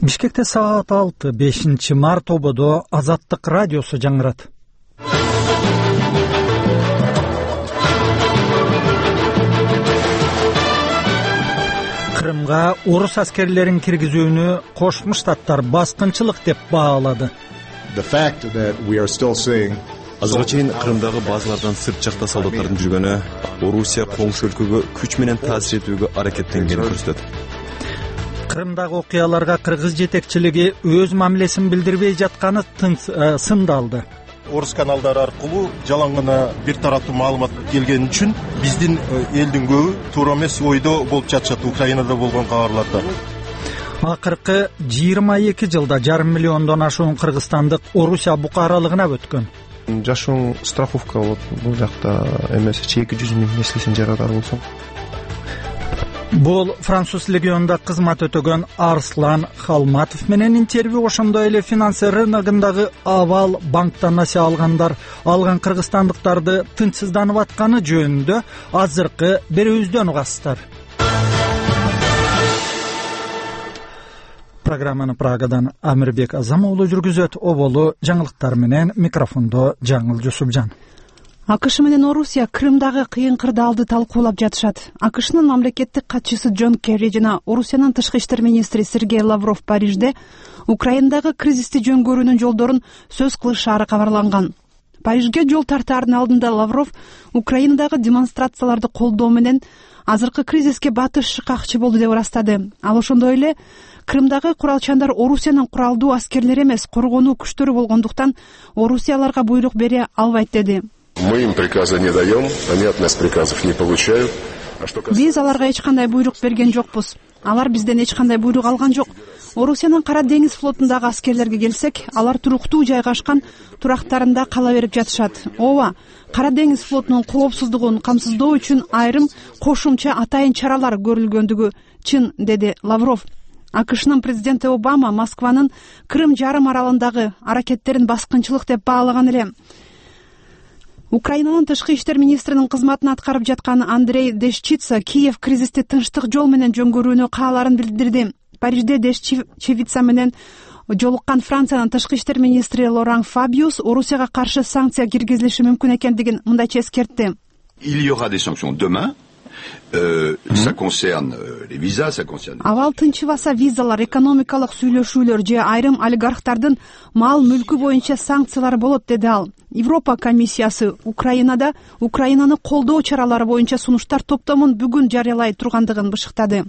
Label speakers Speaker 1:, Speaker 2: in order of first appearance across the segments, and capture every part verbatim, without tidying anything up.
Speaker 1: Бишкекте саат алты, бешинчи март ободо Азаттык радиосу жаңырат. Крымга орус аскерлерин киргизүүнү Кошмо Штаттар баскынчылык деп баалады.
Speaker 2: Азыркы чейин Крымдагы базалардан сырт жакта солдаттардын жүргөнү Орусия коңшу өлкөгө күч менен таасир этүүгө аракеттенгенин көрсөтөт.
Speaker 1: Крымдагы окуяларга кыргыз жетекчилиги өз мамилесин билдирбей жатканы сындалды.
Speaker 3: Орус каналдары аркылуу жалаң гана бир тараптуу маалымат келген үчүн биздин элдин көбү туура эмес ойдо болуп жатышат Украинада болгон кабарларда.
Speaker 1: Акыркы жыйырма эки жылда жарым миллиондон ашуун кыргызстандык Орусия букаралыгына өткөн.
Speaker 4: Жашуун страховка болот бул жакта эмес эки жүз миң неслесин жарадар болсоң.
Speaker 1: Бул француз легионунда кызмат өтөгөн Арслан Халматов менен интервью, ошондой эле финансы рыногундагы абал банктан насия алгандар алган кыргызстандыктарды тынчсызданып атканы жөнүндө азыркы берүүбүздөн угасыздар. Программаны Прагадан Амирбек Азамоğlu жүргүзөт. Оболу жаңылыктар менен микрофондо Жаңыл Жусупжан.
Speaker 5: АКШ менен Орусия Крымдагы кыйын кырдаалды талкуулап жатышат. АКШнын мамлекеттик катчысы Джон Керри жана Орусиянын тышкы иштер министри Сергей Лавров Парижде Украинадагы кризисти жөнгөрүүнүн жолдорун сөз кылышаары кабарланган. Парижге жол тартаардын алдында Лавров Украинадагы демонстрацияларды колдоо менен азыркы кризиске батыш шыкакчы болду деп ырастады. Ал ошондой эле Крымдагы куралчандар Орусиянын куралдуу аскерлери эмес, коргонуу күчтөрү болгондуктан Орусия аларга буйрук бере албайт деди.
Speaker 6: Мы им приказа не даем, они от нас приказов не получают.
Speaker 5: Биз аларга эч кандай буйрук берген жокпуз. Алар бизден эч кандай буйрук алган жок. Орусиянын Кара деңиз флотундагы аскерлерге келсек, алар туруктуу жайгашкан турактарында кала берип жатышат. Ооба, Кара деңиз флотунун коопсуздугун камсыздоо үчүн айрым кошумча атайын чаралар көрүлгөндүгү чын, деди Лавров. АКШнын президенти Обама Москванын Крым жарым аралындагы аракеттерин баскынчылык деп баалаган эле. Украинанын тышкы иштер министринин кызматын аткарып жаткан Андрей Дешчица Киев кризисти тынчтык жол менен жөнгөрүүнү кааларын билдирди. Парижде Дешчица менен жолуккан Франциянын тышкы иштер министри Лоран Фабиус Орусияга каршы санкция киргизилиши мүмкүн экендигин мындайча эскертти.
Speaker 7: Il y aura des sanctions demain. Euh, ça concerne euh, les visas, ça concerne.
Speaker 5: Авал тынчыбаса визалар, экономикалык сүйлөшүүлөр же айрым олигархтардын мал мүлкү боюнча санкциялар болот, деди ал. Европа комиссиясы Украинада Украинаны колдоо чаралары боюнча сунуштар топтомун бүгүн жарыялай тургандыгын бышыктады.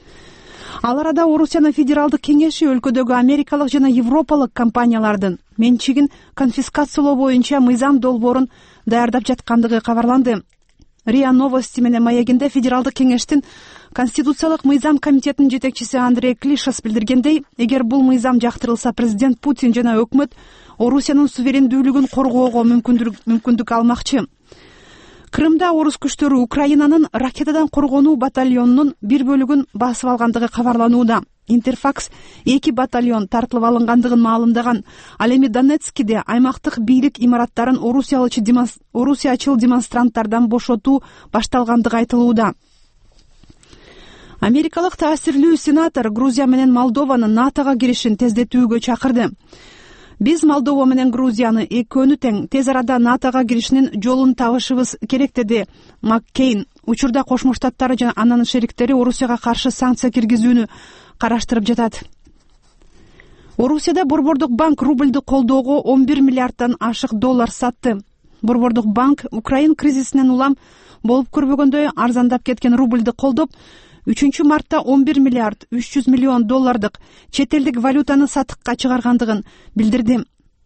Speaker 5: Ал арада Орусиянын федералдык кеңеши өлкөдөгү америкалык жана европалык компаниялардын менчигин конфискациялоо боюнча мыйзам долбоорун даярдап жаткандыгы кабарланды. РИА Новости менен маегинде федералдык кеңештин Конституциялык мыйзам комитетинин жетекчиси Андрей Клишас билдиргендей, эгер бул мыйзам жактырылса, президент Путин жана өкмөт Орусиянын суверендүүлүгүн коргоого мүмкүндүк алмакчы. Крымда орус күчтөрү Украинанын ракетадан коргонуу батальонунун бир бөлүгүн басып алгандыгы кабарланууда. Интерфакс эки батальон тартылып алынгандыгын маалымдаган. Ал эми Донецкиде аймактык бийлик имараттарын орусиячыл демонстранттардан бошотуу башталгандыгы айтылууда. Америкалык таасирлүү сенатор Грузия менен Молдованын НАТОга киришин тездетүүгө чакырды. Биз Молдова менен Грузияны экөөнү тең тез арада НАТОга киришинин жолун табышыбыз керек, деди Маккейн. Учурда Кошмо Штаттары жана анын шериктери Орусияга каршы санкция киргизүүнү караштырып жатат. Орусияда Борбордук банк рубльду колдоого он бир миллиарддан ашык доллар сатты. Борбордук банк Украин кризисинен улам болуп көрбөгөндөй арзандап кеткен рубльду колдоп, үчүнчү мартта он бир миллиард үч жүз миллион доллардык чет элдик валютаны сатыкка чыгаргандыгын билдирди.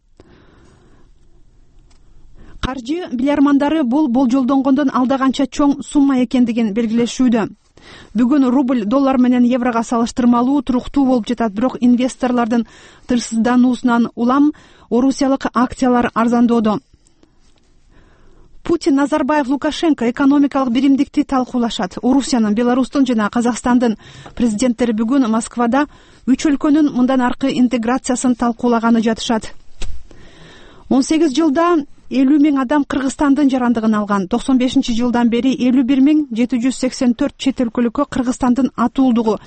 Speaker 5: Каржы билярмандары бул болжолдонгондон алда канча чоң сумма экендигин белгилешүүдө. Бүгүн рубль доллар менен еврога салыштырмалуу туруктуу болуп жатат, бирок инвесторлордун тырсыздануусунан улам орусиялык акциялар арзандоодо. Путин, Назарбаев, Лукашенко экономикалык биримдикти талкуулашат. Орусиянын, Беларустун жана Казакстандын президенттери бүгүн Москвада үч өлкөнүн мындан аркы интеграциясын талкуулаганы жатышат. он сегиз жылда элүү миң адам Кыргызстандын жарандыгын алган. токсон бешинчи жылдан бери элүү бир миң жети жүз сексен төрт чет өлкөлүккө Кыргызстандын атуулдугу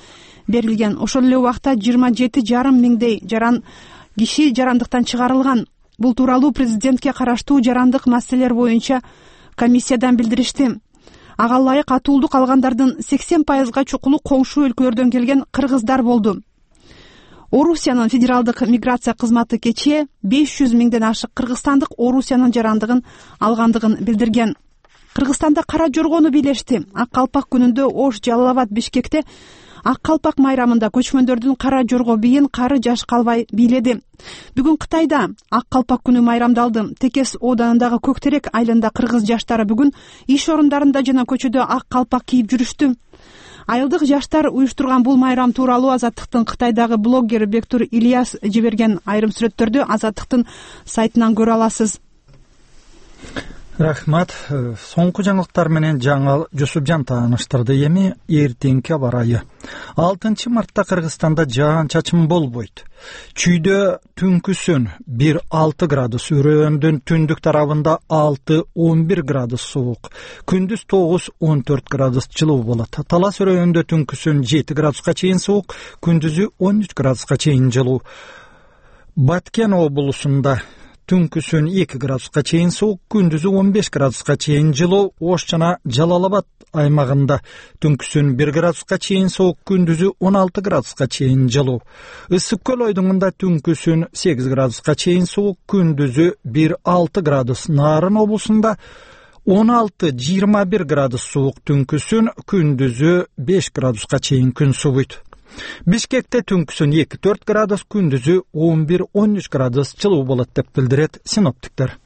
Speaker 5: берилген. Ошол эле убакта жыйырма жети жарым миңдей жаран киши жарандыктан чыгарылган. Бул тууралуу президентке караштуу жарандык маселелер боюнча комиссиядан билдиришти. Ага ылайык атуулдук алгандардын сексен пайызга чукулу коңшу өлкөлөрдөн келген кыргыздар болду. Орусиянын федералдык миграция кызматы кечээ беш жүз миңден ашык кыргызстандык Орусиянын жарандыгын алгандыгын билдирген. Кыргызстанда кара жоргону бийлешти. Ак калпак күнүндө Ош, Жалал Абад, Бишкекте ак калпак майрамында көчмөндөрдүн кара жорго бийин кары жаш калбай бийледи. Бүгүн Кытайда ак калпак күнү майрамдалды. Текес Оодандагы Көктерек айылында кыргыз жаштары бүгүн иш орундарында жана көчөдө ак калпак кийип жүрүштү. Айылдык жаштар уюштурган бул майрам тууралуу Азаттыктын Кытайдагы блоггери Бектур Ильяс жиберген айрым сүрөттөрдү Азаттыктын сайтынан көрө аласыз.
Speaker 1: Рахмат. Соңку жаңылыктар менен жаңыл Жусупжан тааныштырды. Эми эртеңки аба ырайы. алтынчы мартта Кыргызстанда жаан чачым болбойт. Чүйдө түнкүсүн бир алты градус, өрөөндүн түндүк тарабында алты он бир градус суук, күндүз тогуз он төрт градус жылуу болот. Талас өрөөндө түнкүсүн жети градуска чейин суук, күндүзү он үч градуска чейин жылуу. Баткен облусунда түнкүсүн эки градуска чейин суук, күндүзү он беш градуска чейин жылуу. Ош жана Жалал Абад аймагында түнкүсүн бир градуска чейин суук, күндүзү он алты градуска чейин жылуу. Ысык көл ойдуңунда түнкүсүн сегиз градуска чейин суук, күндүзү бир алты градус. Нарын облусунда он алты жыйырма бир градус суук, түнкүсүн күндүзү беш градуска чейин күн сууйт. Бишкекте түнкүсүн эки төрт градус, күндүзү он бир он үч градус жылуу болот деп билдирет синоптиктер.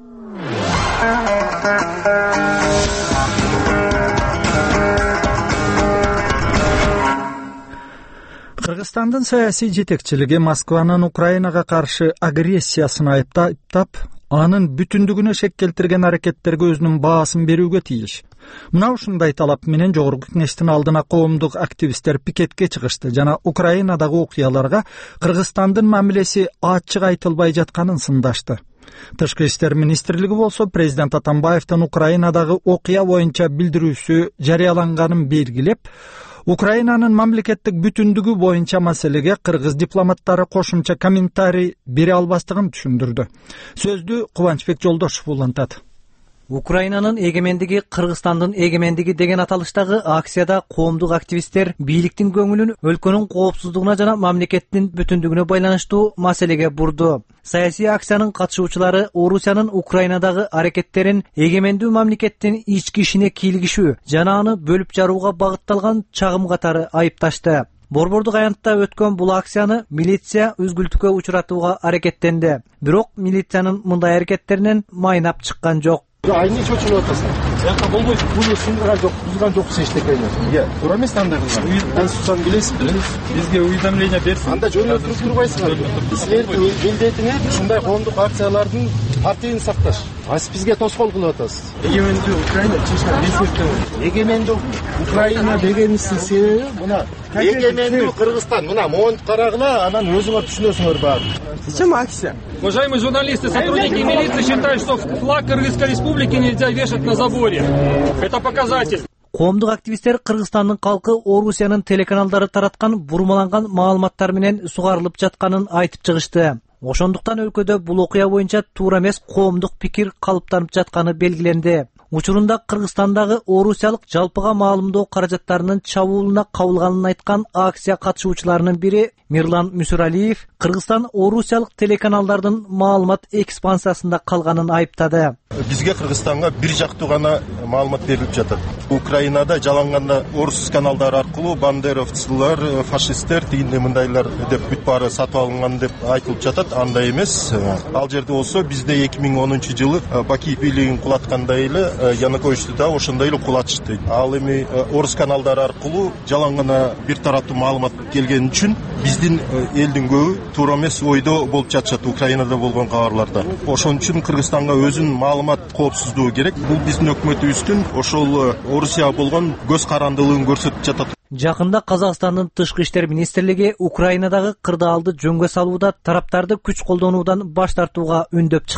Speaker 1: Кыргызстандын саясий жетекчилиги Москванын Украинага каршы агрессиясын айыптап, анын бүтүндүгүнө шек келтирген аракеттерге өзүнүн баасын берүүгө тийиш. Мына ушундай талап менен Жогорку Кеңештин алдына коомдук активисттер пикетке чыгышты жана Украинадагы окуяларга Кыргызстандын мамилеси ачык айтылбай жатканын сындашты. Тышкы иштер министрлиги болсо президент Атамбаевдин Украинадагы окуя боюнча билдирүүсү жарыяланганын белгилеп, Украинанын мамлекеттик бүтүндүгү боюнча маселеге кыргыз дипломаттары кошумча комментарий бере албастыгын түшүндүрдү. Сөздү Кубанычбек Жолдошов улантат.
Speaker 8: Украинанын эгемендиги Кыргызстандын эгемендиги деген аталыштагы акцияда коомдук активисттер бийликтин көңүлүн өлкөнүн коопсуздугуна жана мамлекеттин бүтүндүгүнө байланыштуу маселеге бурду. Саясий акциянын катышуучулары Орусиянын Украинадагы аракеттерин эгемендүү мамлекеттин ички ишине кийлигишүү жана аны бөлүп жарууга багытталган чагым катары айыпташты. Борбордук аянтта өткөн бул акцияны милиция үзгүлтүккө учуратууга аракеттенди. Бирок милициянын мындай аракеттеринен майнап чыккан жок.
Speaker 9: Айны чочулуп атасың. Жакка болбойт, бул сындырган жок, бузган жоксуң эчтекени. Иә, туура эмес андай кылган. Конституцияны билесиз, бизге уведомление берсин. Анда жөнөтүп турбайсыңар. Силердин милдетиңер ушундай коомдук акциялардын партияны сакташ. Ас бизге тоскоол кылып атасыз. Эгемендүү Украина чечкен эсептөө. Эгемендүү Украина дегенибиздин себеби мына эгемендүү Кыргызстан. Мына монт карагыла, анан өзүңөр түшүнөсүңөр баары. Зачем акция?
Speaker 10: Уважаемые журналисты, сотрудники милиции считают, что флаг Кыргызской республики нельзя вешать на заборе. Это показатель.
Speaker 8: Коомдук активисттер Кыргызстандын калкы Орусиянын телеканалдары тараткан бурмаланган маалыматтар менен сугарылып жатканын айтып чыгышты. Ошондуктан өлкөдө бул окуя боюнча туура эмес коомдук пикир калыптанып жатканы белгиленди. Учурунда Кыргызстандагы орусиялык жалпыга маалымдоо каражаттарынын чабуулуна кабылганын айткан акция катышуучуларынын бири Мирлан Мүсүралиев Кыргызстан орусиялык телеканалдардын маалымат экспансиясында калганын айыптады.
Speaker 3: Бизге Кыргызстанга бир жактуу гана маалымат берилип жатат. Украинада жаланганда орус каналдары аркылуу бандеровцулар, фашисттер, тигиндей мындайлар деп бүт баары сатып алынган деп айтылып жатат. Андай эмес. Ал жерде болсо бизде эки миң онунчу жылы Бакиев бийлигин кулаткандай эле Януковичти да ошондой эле кулатышты. Ал эми орус каналдары аркылуу жалаңгана бир тараптуу маалымат келген үчүн биздин элдин көбү туура эмес ойдо болуп жатышат Украинада болгон кабарларда. Ошон үчүн Кыргызстанга өзүнүн маалымат коопсуздугу керек. Бул биздин өкмөтүбүздүн ошол Орусияга болгон көз карандылыгын көрсөтүп жатат.
Speaker 8: Жакында Казакстандын тышкы иштер министрлиги Украинадагы кырдаалды жөнгө салууда тараптарды күч колдонуудан баш тартууга үндөп чыкты.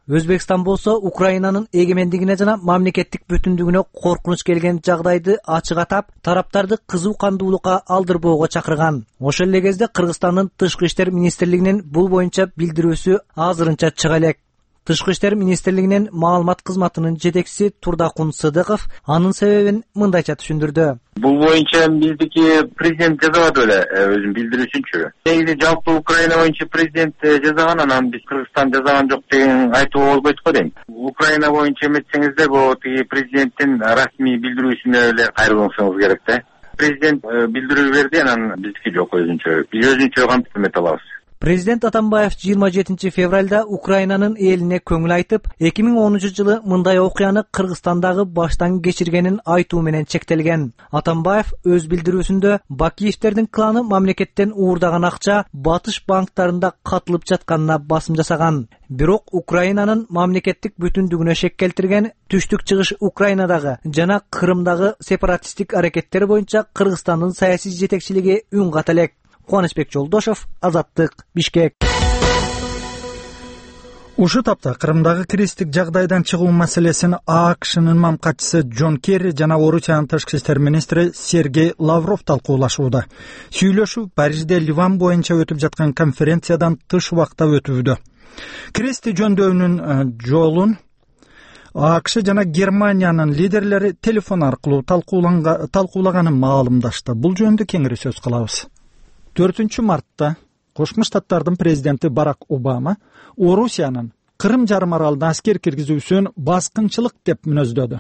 Speaker 8: Өзбекстан болсо Украинанын эгемендигине жана мамлекеттик бүтүндүгүнө коркунуч келген жагдайды ачык атап, тараптарды кызуу кандуулукка алдырбоого чакырган. Ошол эле кезде Кыргызстандын Тышкы иштер министрлигинин бул боюнча билдирүүсү азырынча чыга элек. Тышкы иштер министрлигинин маалымат кызматынын жетекчиси Турдакун Сыдыков анын себебин мындайча түшүндүрдү.
Speaker 11: Бул боюнча биздики президент жазабады эле өзүнүн билдирүүсүнчү. Негизи жалпы Украина боюнча президент жазаган, анан биз Кыргызстан жазаган жок деген айтууга болбойт го дейм. Украина боюнча эметсеңиздер, бул тиги президенттин расмий билдирүүсүнө эле кайрылсаңыз керек да. Президент билдирүү берди, анан биздики жок өзүнчө. Биз өзүнчө кантип эмете алабыз.
Speaker 8: Президент Атамбаев жыйырма жетинчи февралда Украинанын элине көңүл айтып, эки миң онунчу жылы мындай окуяны Кыргызстандагы баштан кечиргенин айтуу менен чектелген. Атамбаев өз билдирүүсүндө Бакиевтердин кланы мамлекеттен уурдаган акча батыш банктарында катылып жатканына басым жасаган. Бирок Украинанын мамлекеттик бүтүндүгүнө шек келтирген түштүк чыгыш Украинадагы жана Кырымдагы сепаратисттик аракеттер боюнча Кыргызстандын саясий жетекчилиги үн ката элек. Кубанычбек Жолдошов, Азаттык, Бишкек.
Speaker 1: Ушу тапта Кырымдагы кризистик жагдайдан чыгуу маселесин АКШнын мамкатчысы Джон Керри жана Орусиянын тышкы иштер министри Сергей Лавров талкуулашууда. Сүйлөшүү Парижде Ливан боюнча өтүп жаткан конференциядан тыш убакта өтүүдө. Кризисти жөндөөнүн жолун АКШ жана Германиянын лидерлери телефон аркылуу талкуулаганын маалымдашты. Бул жөнүндө кеңири сөз кылабыз. төртүнчү мартта Кошмо Штаттардын президенти Барак Обама Орусиянын Кырым жарым аралына аскер киргизүүсүн баскынчылык деп мүнөздөдү.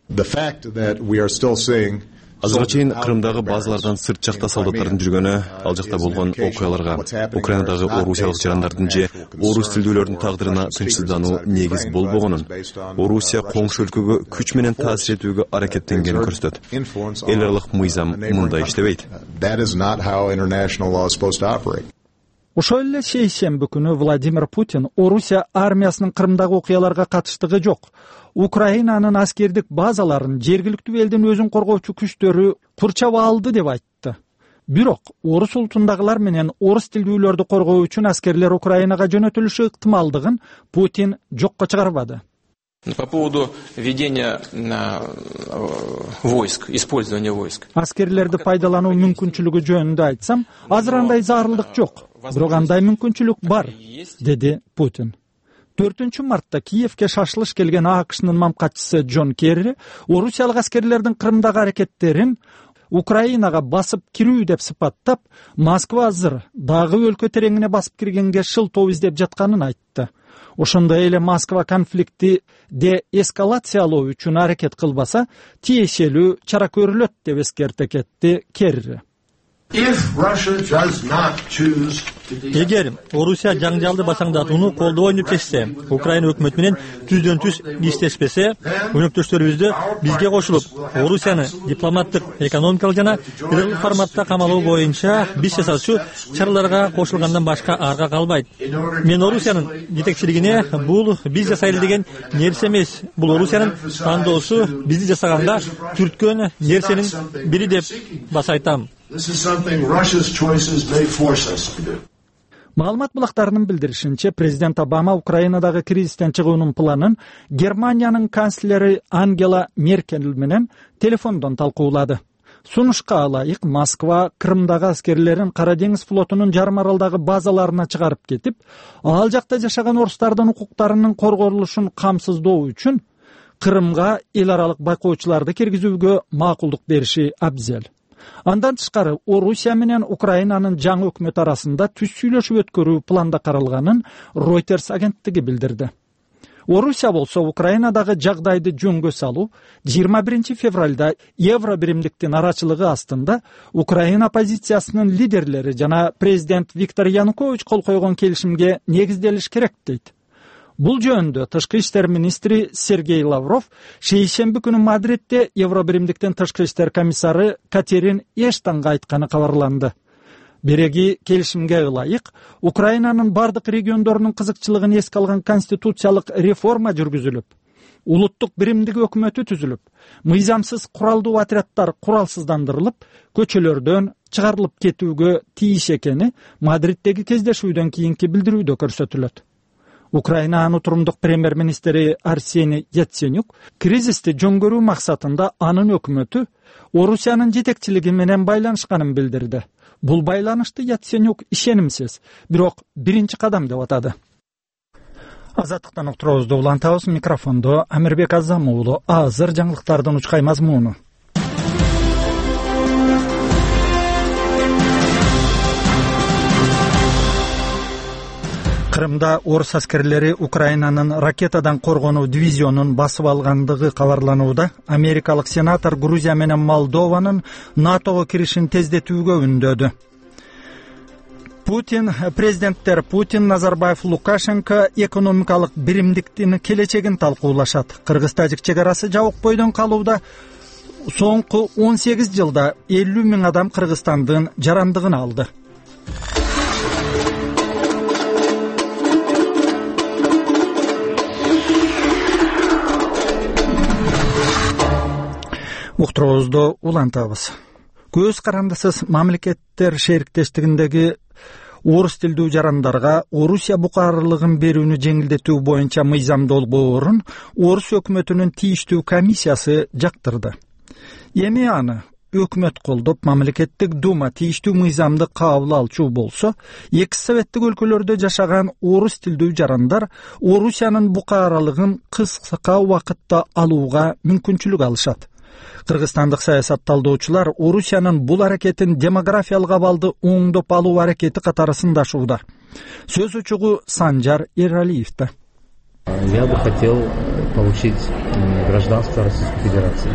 Speaker 2: Азыркы чейин Кырымдагы базалардан сырт жакта солдаттардын жүргөнү, ал жакта болгон окуяларга, Украинадагы орусиялык жарандардын же орус тилдүүлөрдүн тагдырына тынчсыздануу негиз болбогонун, Орусия коңшу өлкөгө күч менен таасир этүүгө аракеттенгенин көрсөтөт. Эл аралык мыйзам мындай иштебейт.
Speaker 1: Ошол эле шейшемби күнү Владимир Путин Орусия армиясынын Кырымдагы окуяларга катыштыгы жок, Украинанын аскердик базаларын жергиликтүү элдин өзүн коргоочу күчтөрү курчап алды деп айтты. Бирок орус улутундагылар менен орус тилдүүлөрдү коргоо үчүн аскерлер Украинага жөнөтүлүшү ыктымалдыгын Путин жокко чыгарбады.
Speaker 12: По поводу ведения войск, использования войск.
Speaker 1: Аскерлерди пайдалануу мүмкүнчүлүгү жөнүндө айтсам, азыр андай зарылдык жок. Бирок андай мүмкүнчүлүк бар, деди Путин. төртүнчү мартта Киевке шашылыш келген АКШнын мамкатчысы Джон Керри орусиялык аскерлердин Кырымдагы аракеттерин Украинага басып кирүү деп сыпаттап, Москва азыр дагы өлкө тереңине басып киргенге шылтоо издеп жатканын айтты. Ошондой эле Москва конфликти деэскалациялоо үчүн аракет кылбаса, тиешелүү чара көрүлөт деп эскерте кетти Керри.
Speaker 13: Эгер Орусия жаңжалды башаңдатууну колдобойм деп чечсе, Украина өкмөтү менен түздөн түз иштешпесе, өнөктөштөрүбүздү бизге кошулуп, Орусияны дипломаттык, экономикалык жана бирдей форматта камалоо боюнча биз жасаучу чараларга кошулгандан башка арга калбайт. Мен Орусиянын жетекчилигине бул биз жасайлы деген нерсе эмес, бул Орусиянын тандоосу бизди жасаганда түрткөн нерсенин бири деп баса айтам.
Speaker 1: Маалымат булактарынын билдиришинче, президент Обама Украинадагы кризистен чыгуунун планын Германиянын канцлери Ангела Меркель менен телефондон талкуулады. Сунушка ылайык Москва Кырымдагы аскерлерин Кара деңиз флотунун жарым аралдагы базаларына чыгарып кетип, ал жакта жашаган орустардын укуктарынын корголушун камсыздоо үчүн Кырымга эл аралык байкоочуларды киргизүүгө макулдук бериши абзел. Андан тышкары Орусия менен Украинанын жаңы өкмөт арасында түз сүйлөшүү өткөрүү планда каралганын Reuters агенттиги билдирди. Орусия болсо Украинадагы жагдайды жөнгө салуу жыйырма биринчи февралда Евро биримдиктин арачылыгы астында Украина оппозициясынын лидерлери жана президент Виктор Янукович кол койгон келишимге негизделиш керек дейт. Бул жөнүндө тышкы иштер министри Сергей Лавров шейшемби күнү Мадридде Евро биримдиктин тышкы иштер комиссары Катерин Эштонго айтканы кабарланды. Береги келишимге ылайык Украинанын бардык региондорунун кызыкчылыгын эске алган конституциялык реформа жүргүзүлүп, улуттук биримдик өкмөтү түзүлүп, мыйзамсыз куралдуу отряддар куралсыздандырылып, көчөлөрдөн чыгарылып кетүүгө тийиш экени Мадриддеги кездешүүдөн кийинки билдирүүдө көрсөтүлөт. Украинанын утурумдук премьер-министри Арсений Яценюк кризисти жөн көрүү максатында анын өкмөтү Орусиянын жетекчилиги менен байланышканын билдирди. Бул байланышты Яценюк ишенимсиз, бирок биринчи кадам деп атады. Азаттыктан уктуруубузду улантабыз. Микрофондо Амирбек Азам уулу. Азыр жаңылыктардын учкай мазмуну. Крымда орус аскерлери Украинанын ракетадан коргонуу дивизионун басып алгандыгы кабарланууда. Америкалык сенатор Грузия менен Молдованын НАТОго киришин тездетүүгө үндөдү. Путин, президенттер Путин, Назарбаев, Лукашенко экономикалык биримдиктин келечегин талкуулашат. Кыргыз-тажик чек арасы жабык бойдон калууда. Соңку он сегиз жылда элүү миң адам Кыргызстандын жарандыгын алды. Уктуруубузду улантабыз. Көз карандысыз мамлекеттер шериктештигиндеги орус тилдүү жарандарга Орусия букарлыгын берүүнү жеңилдетүү боюнча мыйзам долбоорун орус өкмөтүнүн тийиштүү комиссиясы жактырды. Эми аны өкмөт колдоп, мамлекеттик дума тийиштүү мыйзамды кабыл алчу болсо, эки советтик өлкөлөрдө жашаган орус тилдүү жарандар Орусиянын букаралыгын кыска убакытта алууга мүмкүнчүлүк алышат. Кыргызстандык саясат талдоочулар Орусиянын бул аракетин демографиялык абалды оңдоп алуу аракети катары сындашууда. Сөз учугу Санжар Эралиевде.
Speaker 14: Я бы хотел получить гражданство Российской Федерации.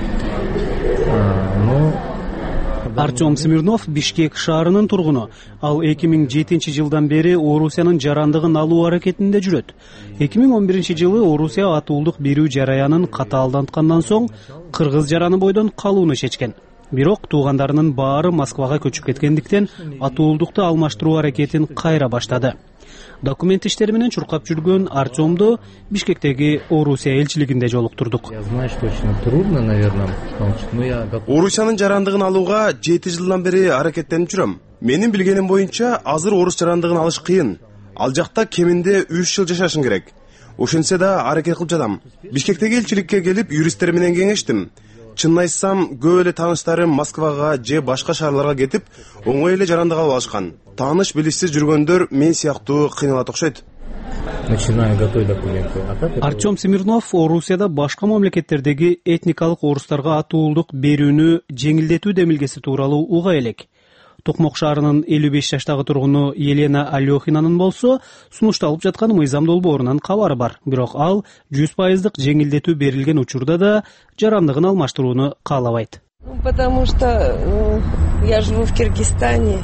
Speaker 14: Но
Speaker 15: Артем Смирнов Бишкек шаарынын тургуну. Ал эки миң жетинчи жылдан бери Орусиянын жарандыгын алуу аракетинде жүрөт. эки миң он биринчи жылы Орусия атуулдук берүү жараянын катаалданткандан соң кыргыз жараны бойдон калууну чечкен. Бирок туугандарынын баары Москвага көчүп кеткендиктен атуулдукту алмаштыруу аракетин кайра баштады. Документ иштери менен чуркап жүргөн Артемду Бишкектеги Орусия элчилигинде жолуктурдук.
Speaker 14: Я знаю, что очень трудно, наверное, но я
Speaker 16: Орусиянын жарандыгын алууга жети жылдан бери аракеттенип жүрөм. Менин билгеним боюнча азыр орус жарандыгын алыш кыйын. Ал жакта кеминде үч жыл жашашың керек. Ошентсе да аракет кылып жатам. Бишкектеги элчиликке келип юристтер менен кеңештим. Чынын айтсам, көп эле тааныштарым Москвага же башка шаарларга кетип, оңой эле жарандык алып алышкан. Тааныш билишсиз жүргөндөр мен сыяктуу кыйналат окшойт.
Speaker 14: Начинаю готовить документы.
Speaker 15: Артем Смирнов Орусияда башка мамлекеттердеги этникалык орустарга атуулдук берүүнү жеңилдетүү демилгеси тууралуу уга элек. Токмок шаарынын элүү беш жаштагы тургуну Елена Алёхинанын болсо, сунушталып жаткан мыйзам долбоорунан кабары бар. Бирок ал жүз пайыздык жеңилдетүү берилген учурда да жарандыгын алмаштырууну каалабайт.
Speaker 17: Потому что я живу в Киргизстане,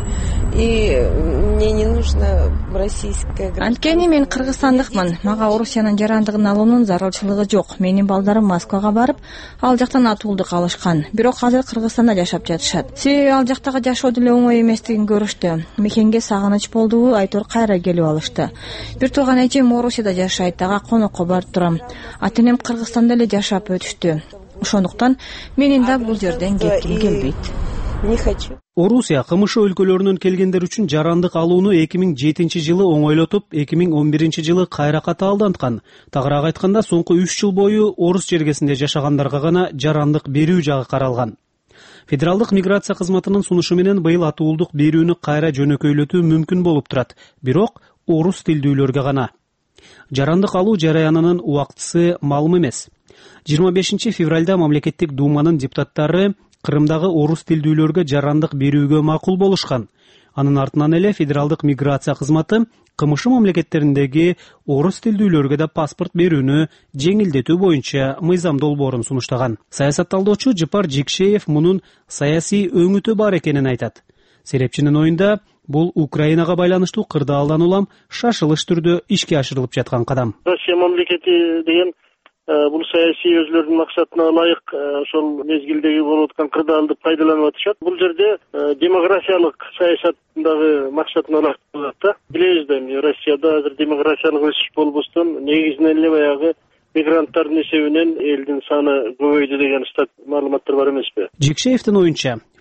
Speaker 17: и мне не нужно российское гражданство.
Speaker 18: Анткени мен кыргызстандыкмын. Мага Орусиянын жарандыгын алуунун зарылчылыгы жок. Менин балдарым Москвага барып, ал жактан атуулдук алышкан. Бирок азыр Кыргызстанда жашап жатышат. Себеби ал жактагы жашоо деле оңой эместигин көрүштү. Мекенге сагыныч болду, айтор кайра келип алышты. Бир тууган эжем Орусияда жашайт, ага конокко барып турам. Ата энем Кыргызстанда эле жашап өтүштү. Ошондуктан менин да бул жерден кетким келбейт.
Speaker 17: Не хочу.
Speaker 15: Орусия кымышы өлкөлөрүнөн келгендер үчүн жарандык алууну эки миң жетинчи жылы оңойлотуп, эки миң он биринчи жылы кайра катаалданткан. Тагыраак айтканда, соңку үч жыл бою орус жергесинде жашагандарга гана жарандык берүү жагы каралган. Федералдык миграция кызматынын сунушу менен быйыл атуулдук берүүнү кайра жөнөкөйлөтүү мүмкүн болуп турат, бирок орус тилдүүлөргө гана. Жарандык алуу жараянынын убактысы малым эмес. жыйырма бешинчи февралда мамлекеттик думанын депутаттары Крымдагы орус тилдүүлөргө жарандык берүүгө макул болушкан. Анын артынан эле федералдык миграция кызматы кымышы мамлекеттериндеги орус тилдүүлөргө да паспорт берүүнү жеңилдетүү боюнча мыйзам долбоорун сунуштаган. Саясатталдоочу Жыпар Жикшеев мунун саясий өңүтү бар экенин айтат. Серепчинин оюнда бул Украинага байланыштуу кырдаалдан улам шашылыш түрдө ишке ашырылып жаткан кадам.
Speaker 19: Россия мамлекети деген бул саясий өзлөрүнүн максатына ылайык ошол мезгилдеги болуп аткан кырдаалды пайдаланып атышат. Бул жерде демографиялык саясаттагы максатына ылайык болот да. Билебиз да, Россияда азыр демографиялык өсүш болбостон негизинен эле баягы мигранттардын эсебинен элдин саны көбөйдү деген маалыматтар бар эмеспи?
Speaker 15: Жикшеевдин оюнча,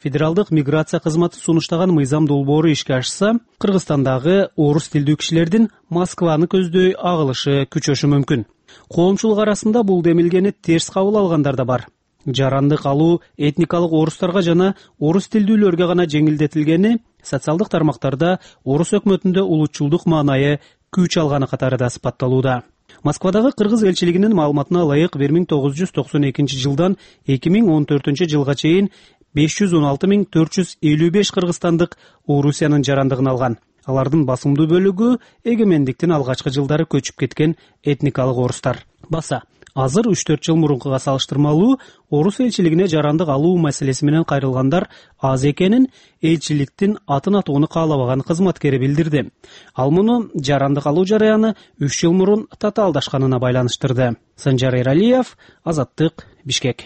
Speaker 15: федералдык миграция кызматы сунуштаган мыйзам долбоору ишке ашса, Кыргызстандагы орус тилдүү кишилердин Москваны көздөй агылышы күчөшү мүмкүн. Коомчулук арасында бул демилгени терс кабыл алгандар да бар. Жарандык алуу этникалык орустарга жана орус тилдүүлөргө гана жеңилдетилгени социалдык тармактарда орус өкмөтүндө улутчулдук маанайы күч алганы катары да сыпатталууда. Москвадагы кыргыз элчилигинин маалыматына ылайык бир миң тогуз жүз токсон экинчи жылдан эки миң он төртүнчү жылга чейин беш жүз он алты миң төрт жүз элүү беш кыргызстандык Орусиянын жарандыгын алган. Алардын басымдуу бөлүгү эгемендиктин алгачкы жылдары көчүп кеткен этникалык орустар. Баса азыр үч төрт жыл мурункуга салыштырмалуу орус элчилигине жарандык алуу маселеси менен кайрылгандар аз экенин элчиликтин атын атоону каалабаган кызматкери билдирди. Ал муну жарандык алуу жараяны үч жыл мурун татаалдашканына байланыштырды. Санжар Эралиев, Азаттык, Бишкек.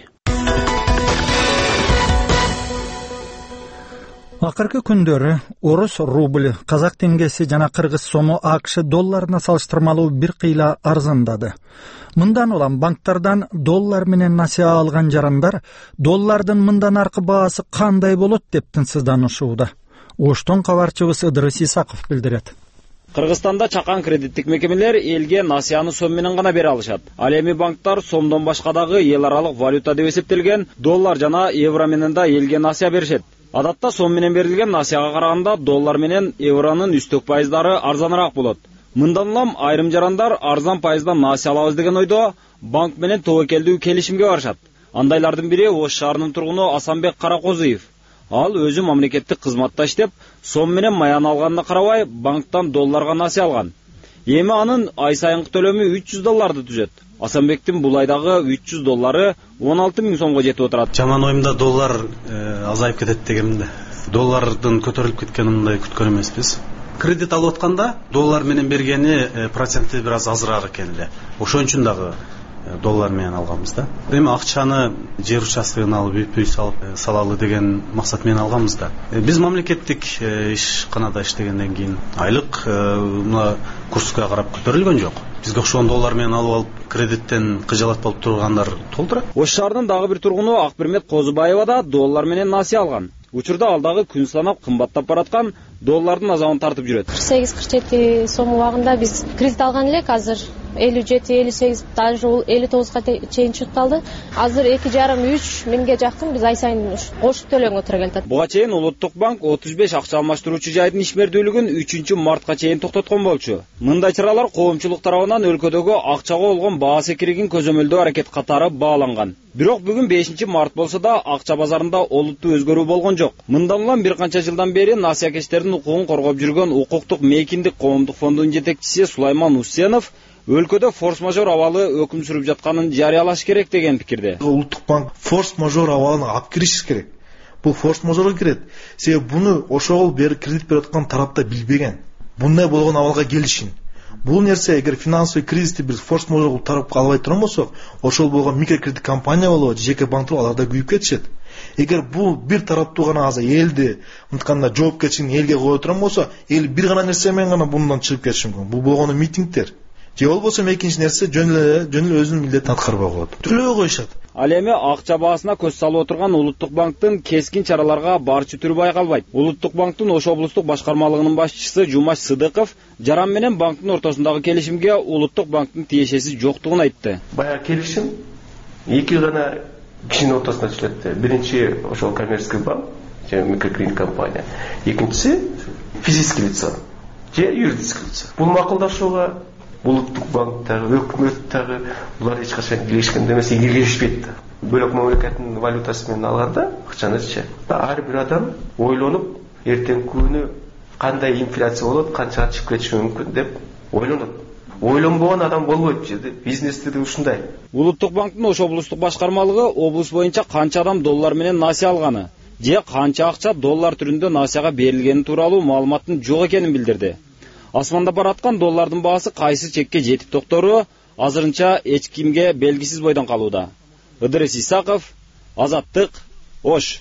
Speaker 1: Акыркы күндөрү орус рубль, казак теңгеси жана кыргыз сому АКШ долларына салыштырмалуу бир кыйла арзандады. Мындан улам банктардан доллар менен насыя алган жарандар доллардын мындан аркы баасы кандай болот деп тынчсызданышууда. Оштон кабарчыбыз Ыдырыс Исаков билдирет.
Speaker 20: Кыргызстанда чакан кредиттик мекемелер элге насыяны сом менен гана бере алышат. Ал эми банктар сомдон башка дагы эл аралык валюта деп эсептелген доллар жана евро менен да элге насыя беришет. Адатта сом менен берилген насыяга караганда доллар менен евронун үстөк пайыздары арзаныраак болот. Мындан улам айрым жарандар арзан пайыздан насыя алабыз деген ойдо банк менен тобокелдүү келишимге барышат. Андайлардын бири Ош шаарынын тургуну Асанбек Каракозуев. Ал өзү мамлекеттик кызматта иштеп, сом менен маян алганына карабай, банктан долларга насыя алган. Эми анын ай сайынкы төлөмү үч жүз долларды түзөт. Асанбектин бул айдагы үч жүз доллары он алты миң сомго жетип отурат.
Speaker 21: Жаман оюмда доллар азайып кетет дегенде. Доллардын көтөрүлүп кеткенин мындай күткөн эмеспиз. Кредит алып атканда доллар менен бергени проценти бир аз азыраак экен эле. Ошон үчүн дагы доллар менен алганбыз да. Эми акчаны жер участогун алып үй салып салалы деген максат менен алганбыз да. Биз мамлекеттик ишканада иштегенден кийин айлык мына курска карап көтөрүлгөн жок. Бизге окшогон доллар менен алып алып кредиттен кыжалат болуп тургандар толтура.
Speaker 20: Ош шаарынын дагы бир тургуну Акбермет Козубаева да доллар менен насыя алган. Учурда ал дагы күн санап кымбаттап бараткан доллардын азабын тартып жүрөт.
Speaker 22: кырк сегиз кырк жети сом убагында биз кредит алган элек, азыр элүү жети элүү сегиз даже элүү тогузга чейин чыкталды. Азыр эки жарым үч миңге жакын биз ай сайын кошуп төлөнгө туура келет.
Speaker 20: Буга чейин Улуттук банк отуз беш акча алмаштыруучу жайдын ишмердүүлүгүн үчүнчү мартка чейин токтоткон болчу. Мындай чаралар коомчулук тарабынан өлкөдөгү акчага болгон баа секиригин көзөмөлдөө аракет катары бааланган. Бирок бүгүн бешинчи март болсо да акча базарында олуттуу өзгөрүү болгон жок. Мындан улам бир канча жылдан бери насыякечтердин укугун коргоп жүргөн Укуктук мейкиндик коомдук фондунун жетекчиси Сулайман Усенов өлкөдө форс-мажор абалы өкүм сүрүп жатканын жарыялаш керек деген пикирде.
Speaker 23: Улуттук банк форс-мажор абалын алып кириши керек. Бул форс-мажорго кирет. Себеби буну ошол бери кредит берип аткан тарапта билбеген. Мындай болгон абалга келишин. Бул нерсе эгер финансовый кризисти биз форс-мажор тарапка албай турган болсок, ошол болгон микрокредит компания болобу, жеке банктар аларда күйүп кетишет. Эгер бул бир тараптуу гана аза элди мынтканда жоопкерчилигин элге кое турган болсо, эл бир гана нерсе менен гана bundan чыгып кетиши мүмкүн. Бул болгону митингдер. Же болбосо экинчи нерсе жөн эле жөн эле өзүнүн милдетин аткарбай коет. Төлөбөй коюшат.
Speaker 20: Ал эми акча баасына көз салып отурган Улуттук банктын кескин чараларга барчы түрү байкалбайт. Улуттук банктын Ош облустук башкармалыгынын башчысы Жумаш Сыдыков жаран менен банктын ортосундагы келишимге Улуттук банктын тиешеси жоктугун айтты.
Speaker 4: Баягы келишим эки гана кишинин ортосунда түзүлөт. Биринчи ошол коммерческий банк, же микрокредит компания. Экинчиси физический лицо, же юридический лицо. Бул макулдашууга Улуттук банктагы, өкмөттөгү булар эч качан келишкен эмес, келишпейт да. Бөлөк мамлекеттин валютасы менен алганда акчанычы. Ар бир адам ойлонуп, эртеңки күнү кандай инфляция болот, канчага чыгып кетиши мүмкүн деп ойлонот. Ойлонбогон адам болбойт жерде. Бизнесте да ушундай.
Speaker 20: Улуттук банктын Ош облустук башкармалыгы облус боюнча канча адам доллар менен насыя алганы, же канча акча доллар түрүндө насыяга берилгени тууралуу маалыматтын жок экенин билдирди. Асманда бараткан доллардын баасы кайсы чекке жетип токтору азырынча эч кимге белгисиз бойдон калууда. Ыдырыс Исаков, Азаттык, Ош.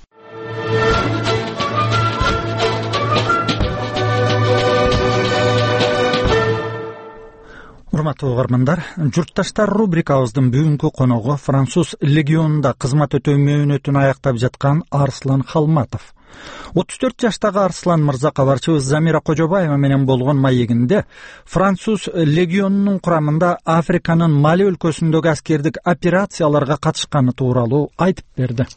Speaker 1: урматтуу угармандар, журтташтар рубрикабыздын бүгүнкү коногу француз легионунда кызмат өтөө мөөнөтүн аяктап жаткан Арслан Халматов. отуз төрт жаштагы Арслан мырза кабарчыбыз Замира Кожобаева менен болгон маегинде француз легионунун курамында Африканын Мали өлкөсүндөгү аскердик операцияларга катышканы тууралуу айтып берди.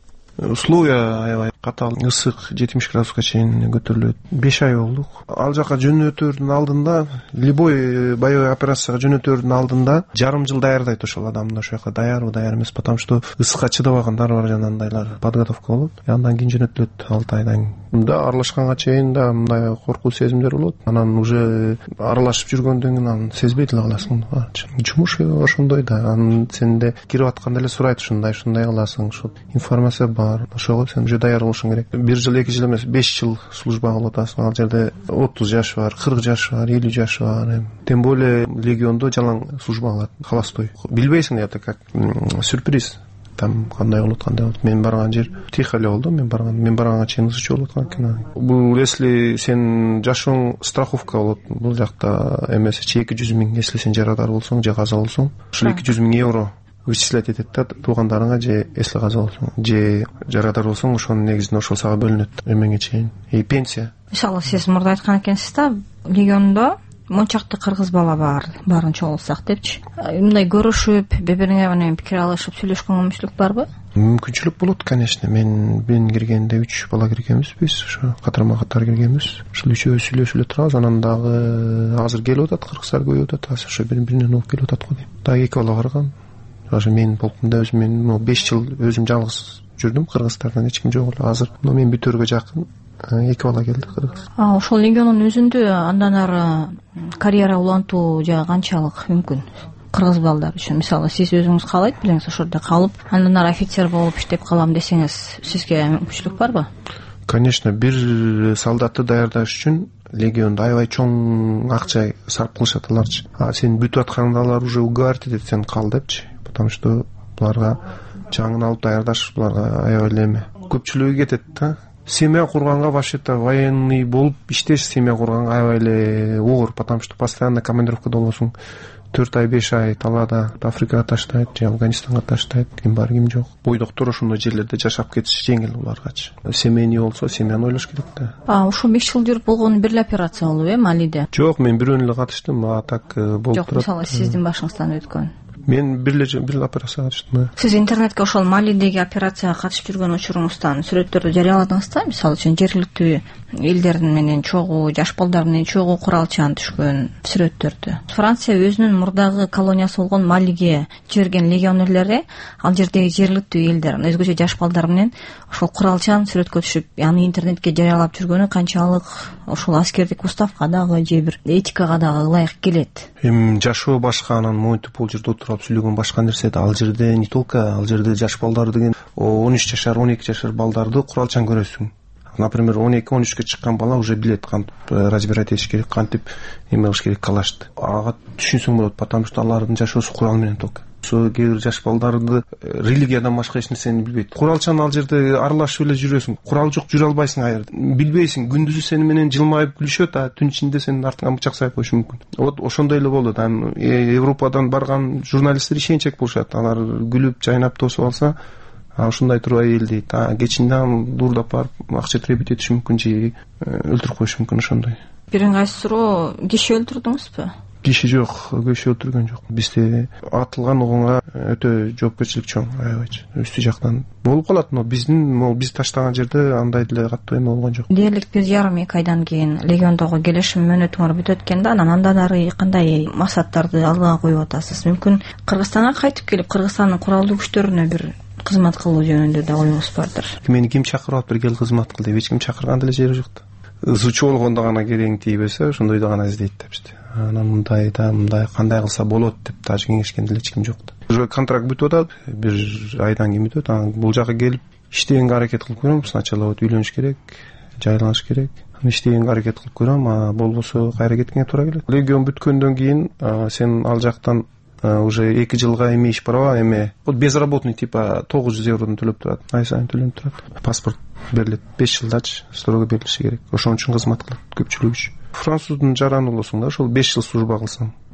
Speaker 5: Условия аябай катаал, ысык жетимиш градуска чейин көтөрүлөт. беш ай болдук. Ал жака жөнөтөрдүн алдында, любой боевой операцияга жөнөтөрдүн алдында жарым жыл даярдайт ошол адамды, ошол жака даярбы, даяр эмес, потому что ысыкка чыдабагандар бар, жанагындайлар подготовка болот. Андан кийин жөнөтүлөт алты айдан кийин. Да, аралашканга чейин да мындай коркуу сезимдер болот. Анан уже аралашып жүргөндөн кийин аны сезбей деле каласың. Жумуш ошондой да. Анан сенде кирип атканда эле сурайт, ушундай ушундай кыласың, ушул информация бар. Ошого сен уже даяр болушуң керек. бир жыл, эки жыл эмес, беш жыл служба кылып атасың. Ал жерде отуз жаш бар, кырк жаш бар, элүү жаш бар. Тем более легиондо жалаң служба кылат, холостой. Билбейсиң, это как сюрприз. Там кандай болот, кандай болот. Мен барган жер тихо эле болду. Мен барган, мен барганга чейин ысычуу болуп аткан экен. Бул если сен жашооң страховка болот. Бул жакта эмес, эки жүз миң, если сен жарадар болсоң, же каза болсоң, ушул эки жүз миң евро вычислять этет да, туугандарыңа же эсли каза болсоң, же жарадар болсоң, ошонун негизинде ошол сага бөлүнөт эмеңе чейин. И пенсия.
Speaker 18: Мисалы, сиз мурда айткан экенсиз да, легиондо мончакты кыргыз бала бар, барынча болсак депчи. Мындай көрүшүп, бири-бириңе менен пикир алышып сүйлөшкөнгө мүмкүнчүлүк барбы?
Speaker 5: Мүмкүнчүлүк болот, конечно. Мен мен киргенде үч бала киргенбиз биз, ошо катарма катар киргенбиз. Ушул үчөө сүйлөшүп эле турабыз. Анан дагы азыр келип атат, кыргыздар көбөйүп атат, ошо бири-биринен угуп келип атат го дейм. Дагы эки бала барган. Ошо мен полкунда өзүм мен беш жыл өзүм жалгыз жүрдүм, кыргыздардан эч ким жок эле. Азыр мен бүтөргө жакын эки бала келди кыргыз.
Speaker 18: А ошол легиондун өзүндө андан ары карьера улантуу жагы канчалык мүмкүн кыргыз балдар үчүн? Мисалы, сиз өзүңүз каалайт белеңиз ошол жерде калып, андан ары офицер болуп иштеп калам десеңиз, сизге мүмкүнчүлүк барбы?
Speaker 5: Конечно, бир солдатты даярдаш үчүн легиондо аябай чоң акча сарп кылышат аларчы. А сен бүтүп атканда алар уже уговаривать этет сен кал депчи. Потому что буларга жаңын алып даярдаш, буларга аябай эле эме. Көпчүлүгү кетет да. Семья курганга вообще-то военный болуп иштеш, семья курганга аябай эле оор, потому что постоянно командировкада болосуң. төрт ай, беш ай талаада Африкага таштайт, же Афганистанга таштайт, ким бар, ким жок. Бойдоктор ошондой жерлерде жашап кетиш жеңил буларгачы. Семейный болсо, семьяны ойлош керек да.
Speaker 18: А, ушул беш жыл жүрүп болгон бир эле операция болду э, Малиде?
Speaker 5: Жок, мен бирөөнү эле катыштым, а так болуп турат.
Speaker 18: Жок, мисалы, сиздин башыңыздан өткөн.
Speaker 5: Мен бир эле бир операцияга катыштым.
Speaker 18: Сиз интернетке ошол Малидеги операцияга катышып жүргөн учуруңуздан сүрөттөрдү жарыяладыңыз да? Мисалы үчүн жергиликтүү элдердин менен чогуу, жаш балдар менен чогуу куралчан түшкөн сүрөттөрдү. Франция өзүнүн мурдагы колониясы болгон Малиге жиберген легионерлери, ал жердеги жергиликтүү элдер, өзгөчө жаш балдар менен ошол куралчан сүрөткө түшүп, аны интернетке жарыялап жүргөнү канчалык ошол аскердик уставка дагы же бир этикага дагы ылайык келет?
Speaker 5: Эми жашоо башка, анан монтип бул жерде отуруп сүйлөгөн башка нерсе да. Ал жерде не только, ал жерде жаш балдар деген он үч жашар, он эки жашар балдарды куралчан көрөсүң. Например, он эки он үчкө чыккан бала уже билет кантип разбирать этиш керек, кантип эме кылыш керек, калашты. Ага түшүнсөң болот, потому что алардын жашоосу курал менен только. Ошо кээ бир жаш балдарды религиядан башка эч нерсени билбейт. Куралчан ал жерде аралашып эле жүрөсүң. Курал жок, жүрө албайсың аяр. Билбейсиң, күндүзү сени менен жылмайып күлүшөт, а түн ичинде сенин артыңан бычак сайып коюшу мүмкүн. Вот ошондой эле болду. Европадан барган журналисттер ишенчек болушат. Алар күлүп, жайнап тосуп алса, а ушундай турбай эл дейт. А кечинде дурдап барып акча требить этиши мүмкүн, же өлтүрүп коюшу мүмкүн ошондой.
Speaker 18: Бир ыңгай суроо, киши өлтүрдүңүзбү?
Speaker 5: Киши жок, киши өлтүргөн жок. Бизде атылган угунга өтө жоопкерчилик чоң, аябайчы. Үстү жактан болуп калат, но биздин, могу биз таштаган жерде андай деле катуу эме болгон жок.
Speaker 18: Дээрлик бир жарым эки айдан кийин легиондогу келишим мөөнөтүңөр бүтөт экен да, анан андан ары кандай максаттарды алдыга коюп атасыз? Мүмкүн Кыргызстанга кайтып келип, Кыргызстандын куралдуу күчтөрүнө бир кызмат кылуу жөнүндө да оюңуз бардыр?
Speaker 5: Мени ким чакырып алып бир кел кызмат кыл деп эч ким чакырган деле жери жок да. Ызычуу болгондо гана керең тийбесе, ошондойдо гана издейт депчи. Анан мындай да, мындай кандай кылса болот деп даже кеңешкен деле эч ким жок да. Уже контракт бүтүп атат, бир айдан кийин бүтөт. Анан бул жака келип иштегенге аракет кылып көрөм. Сначала вот үйлөнүш керек, жайланыш керек. Анан иштегенге аракет кылып көрөм, а болбосо кайра кеткенге туура келет. Легион бүткөндөн кийин сен ал жактан уже эки жылга имеешь права, эме вот безработный типа тогуз жүз евродон төлөп турат, ай сайын төлөнүп турат. Паспорт берилет беш жылдачы, строго берилиши керек. Ошон үчүн кызмат кылат көпчүлүк үчүн. Француздун жараны болосуң да, ошол беш жыл служба кылсаң,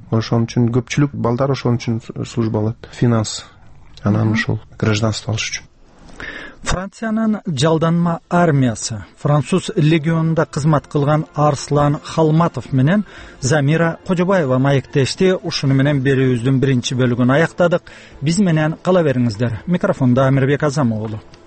Speaker 5: ошон үчүн көпчүлүк балдар ошон үчүн служба алат, финанс, анан ошол гражданство алыш үчүн.
Speaker 1: Франциянын жалданма армиясы француз легионунда кызмат кылган Арслан Халматов менен Замира Кожобаева маектешти. Ушуну менен берүүбүздүн биринчи бөлүгүн аяктадык. Биз менен кала бериңиздер. Микрофондо Амирбек Азамоğlu.